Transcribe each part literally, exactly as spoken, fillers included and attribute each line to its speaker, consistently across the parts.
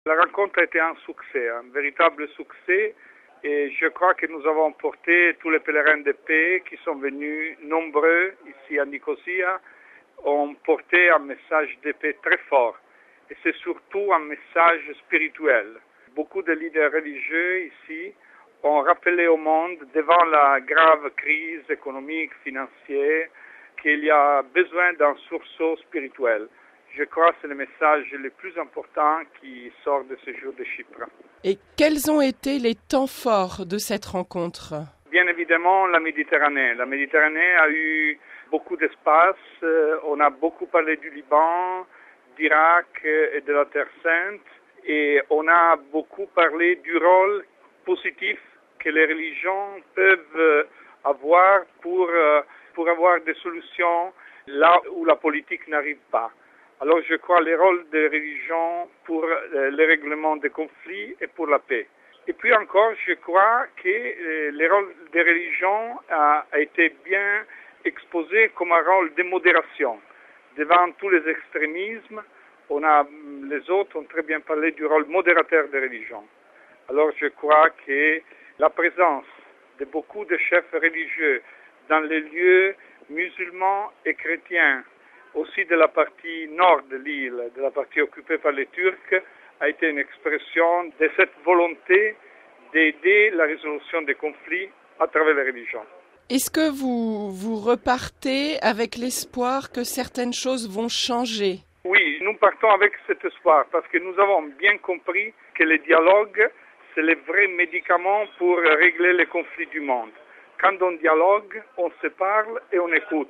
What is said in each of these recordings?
Speaker 1: La rencontre a été un succès, un véritable succès, et je crois que nous avons porté tous les pèlerins de paix qui sont venus nombreux ici à Nicosia, ont porté un message de paix très fort, et c'est surtout un message spirituel. Beaucoup de leaders religieux ici ont rappelé au monde, devant la grave crise économique, financière, qu'il y a besoin d'un sursaut spirituel. Je crois que c'est le message le plus important qui sort de ce jour de Chypre.
Speaker 2: Et quels ont été les temps forts de cette rencontre ?
Speaker 1: Bien évidemment, la Méditerranée. La Méditerranée a eu beaucoup d'espace. On a beaucoup parlé du Liban, d'Irak et de la Terre Sainte. Et on a beaucoup parlé du rôle positif que les religions peuvent avoir pour, pour avoir des solutions là où la politique n'arrive pas. Alors je crois le rôle des religions pour le règlement des conflits et pour la paix. Et puis encore, je crois que le rôle des religions a, a été bien exposé comme un rôle de modération. Devant tous les extrémismes, on a, les autres ont très bien parlé du rôle modérateur des religions. Alors je crois que la présence de beaucoup de chefs religieux dans les lieux musulmans et chrétiens, aussi de la partie nord de l'île, de la partie occupée par les Turcs, a été une expression de cette volonté d'aider la résolution des conflits à travers les religions.
Speaker 2: Est-ce que vous, vous repartez avec l'espoir que certaines choses vont changer ?
Speaker 1: Oui, nous partons avec cet espoir parce que nous avons bien compris que le dialogue, c'est le vrai médicament pour régler les conflits du monde. Quand on dialogue, on se parle et on écoute.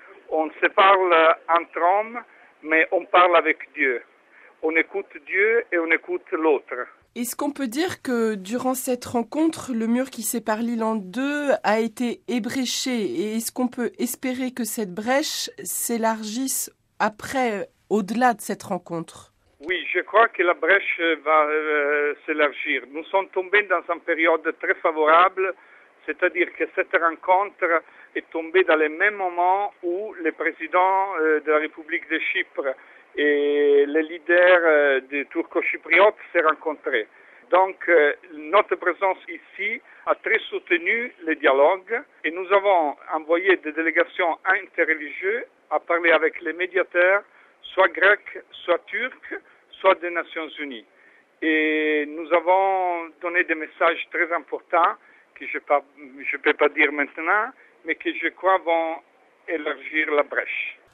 Speaker 1: On se parle entre hommes, mais on parle avec Dieu. On écoute Dieu et on écoute l'autre.
Speaker 2: Est-ce qu'on peut dire que durant cette rencontre, le mur qui sépare l'île en deux a été ébréché ? Et est-ce qu'on peut espérer que cette brèche s'élargisse après, au-delà de cette rencontre ?
Speaker 1: Oui, je crois que la brèche va euh, s'élargir. Nous sommes tombés dans une période très favorable, c'est-à-dire que cette rencontre est tombée dans le même moment où le président euh, de la République de Chypre et les leaders euh, des turco-chypriotes s'est rencontrés. Donc, euh, notre présence ici a très soutenu le dialogue et nous avons envoyé des délégations interreligieuses à parler avec les médiateurs, soit grecs, soit turcs, soit des Nations Unies. Et nous avons donné des messages très importants que je ne peux pas dire maintenant, mais que je crois vont élargir la brèche.